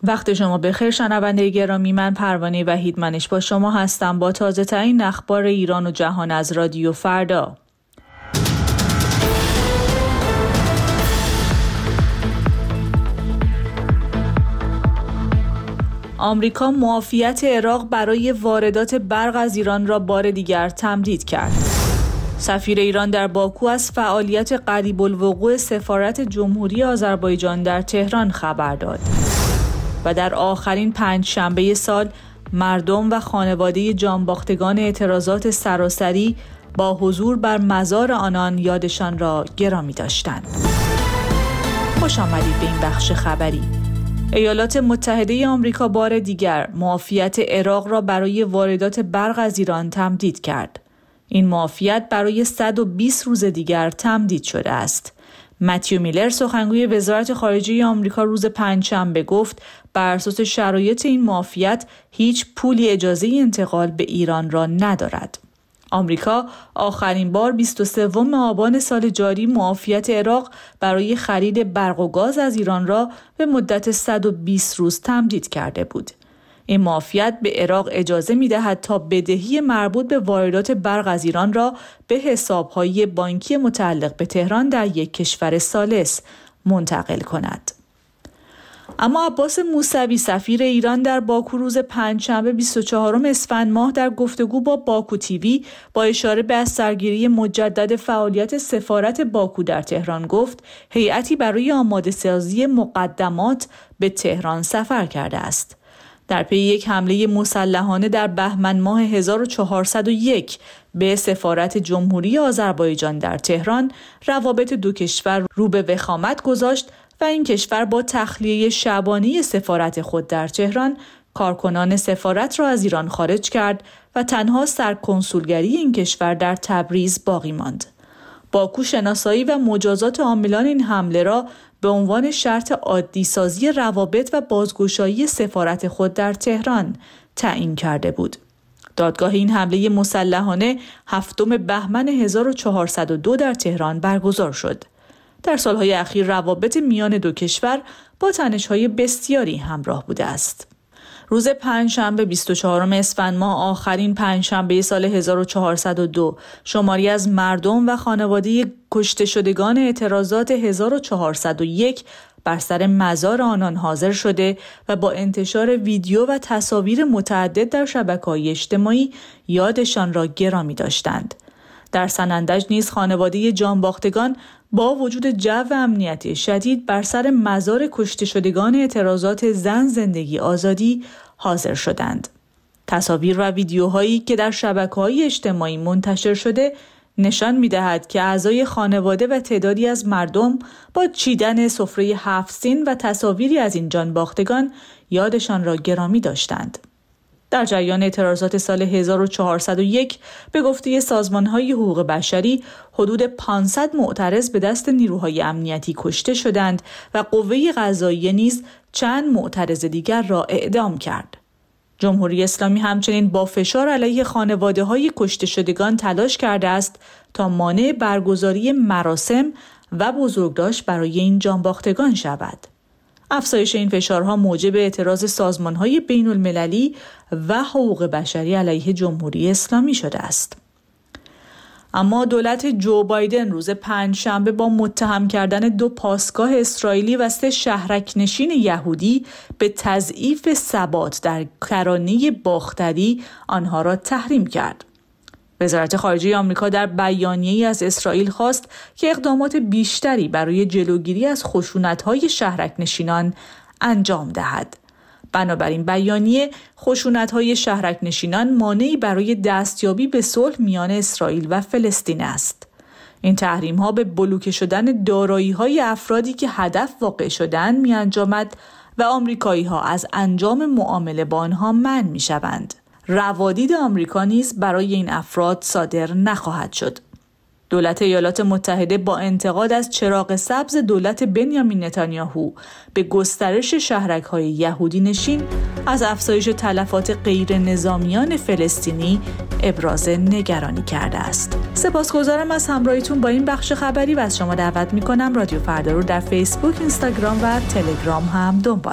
وقت شما بخیر شنونده گرامی، من پروانه وحیدمنش با شما هستم با تازه ترین اخبار ایران و جهان از رادیو فردا. آمریکا معافیت عراق برای واردات برق از ایران را بار دیگر تمدید کرد. سفیر ایران در باکو از فعالیت قریب الوقوع سفارت جمهوری آذربایجان در تهران خبر داد. و در آخرین پنجشنبه سال مردم و خانواده جانباختگان اعتراضات سراسری با حضور بر مزار آنان یادشان را گرامی داشتند. خوش آمدید به این بخش خبری. ایالات متحده آمریکا بار دیگر معافیت عراق را برای واردات برق از ایران تمدید کرد. این معافیت برای 120 روز دیگر تمدید شده است. متیو میلر سخنگوی وزارت خارجه آمریکا روز پنجشنبه گفت بر اساس شرایط این معافیت هیچ پولی اجازه انتقال به ایران را ندارد. آمریکا آخرین بار 23 آبان سال جاری معافیت عراق برای خرید برق و گاز از ایران را به مدت 120 روز تمدید کرده بود. این معافیت به عراق اجازه می‌دهد تا بدهی مربوط به واردات برق از ایران را به حساب‌های بانکی متعلق به تهران در یک کشور ثالث منتقل کند. اما عباس موسوی سفیر ایران در باکو روز پنجشنبه 24 اسفند ماه در گفتگو با باکو تیوی با اشاره به از سرگیری مجدد فعالیت سفارت باکو در تهران گفت هیئتی برای آماده سازی مقدمات به تهران سفر کرده است. در پی یک حمله مسلحانه در بهمن ماه 1401 به سفارت جمهوری آذربایجان در تهران، روابط دو کشور رو به وخامت گذاشت و این کشور با تخلیه شبانه سفارت خود در تهران کارکنان سفارت را از ایران خارج کرد و تنها سرکنسولگری این کشور در تبریز باقی ماند. باکو شناسایی و مجازات عاملان این حمله را به عنوان شرط عادی سازی روابط و بازگشایی سفارت خود در تهران تعیین کرده بود. دادگاه این حمله مسلحانه 7 بهمن 1402 در تهران برگزار شد. در سالهای اخیر روابط میان دو کشور با تنش‌های بسیاری همراه بوده است. روز پنجشنبه 24 اسفند ماه آخرین پنجشنبه سال 1402 شماری از مردم و خانواده کشته شدگان اعتراضات 1401 بر سر مزار آنان حاضر شده و با انتشار ویدیو و تصاویر متعدد در شبکه‌های اجتماعی یادشان را گرامی داشتند. در سنندج نیز خانواده جانباختگان با وجود جو امنیتی شدید بر سر مزار کشته شدگان اعتراضات زن زندگی آزادی حاضر شدند. تصاویر و ویدیوهایی که در شبکه‌های اجتماعی منتشر شده نشان می‌دهد که اعضای خانواده و تعدادی از مردم با چیدن سفره 7 سین و تصاویری از این جانباختگان یادشان را گرامی داشتند. در جریان اعتراضات سال 1401 به گفته سازمان‌های حقوق بشری حدود 500 معترض به دست نیروهای امنیتی کشته شدند و قوه قضاییه نیز چند معترض دیگر را اعدام کرد. جمهوری اسلامی همچنین با فشار علیه خانواده‌های کشته شدگان تلاش کرده است تا مانع برگزاری مراسم و بزرگداشت برای این جانباختگان شود. افزایش این فشارها موجب اعتراض سازمان‌های بین‌المللی و حقوق بشری علیه جمهوری اسلامی شده است. اما دولت جو بایدن روز پنجشنبه با متهم کردن 2 پاسگاه اسرائیلی و 3 شهرک‌نشین یهودی به تضعیف ثبات در کرانه باختری آنها را تحریم کرد. وزارت خارجه آمریکا در بیانیه‌ای از اسرائیل خواست که اقدامات بیشتری برای جلوگیری از خشونت‌های شهرک‌نشینان انجام دهد. بنابراین بیانیه خشونت‌های شهرک‌نشینان مانعی برای دستیابی به صلح میان اسرائیل و فلسطین است. این تحریم‌ها به بلوکه شدن دارایی‌های افرادی که هدف واقع شدند می‌انجامد و آمریکایی‌ها از انجام معامله با آنها منع می‌شوند. روادید آمریکا نیز برای این افراد صادر نخواهد شد. دولت ایالات متحده با انتقاد از چراغ سبز دولت بنیامین نتانیاهو به گسترش شهرک‌های یهودی نشین از افزایش تلفات غیر نظامیان فلسطینی ابراز نگرانی کرده است. سپاسگزارم از همراهیتون با این بخش خبری و از شما دعوت می‌کنم رادیو فردا رو در فیسبوک، اینستاگرام و تلگرام هم دنبال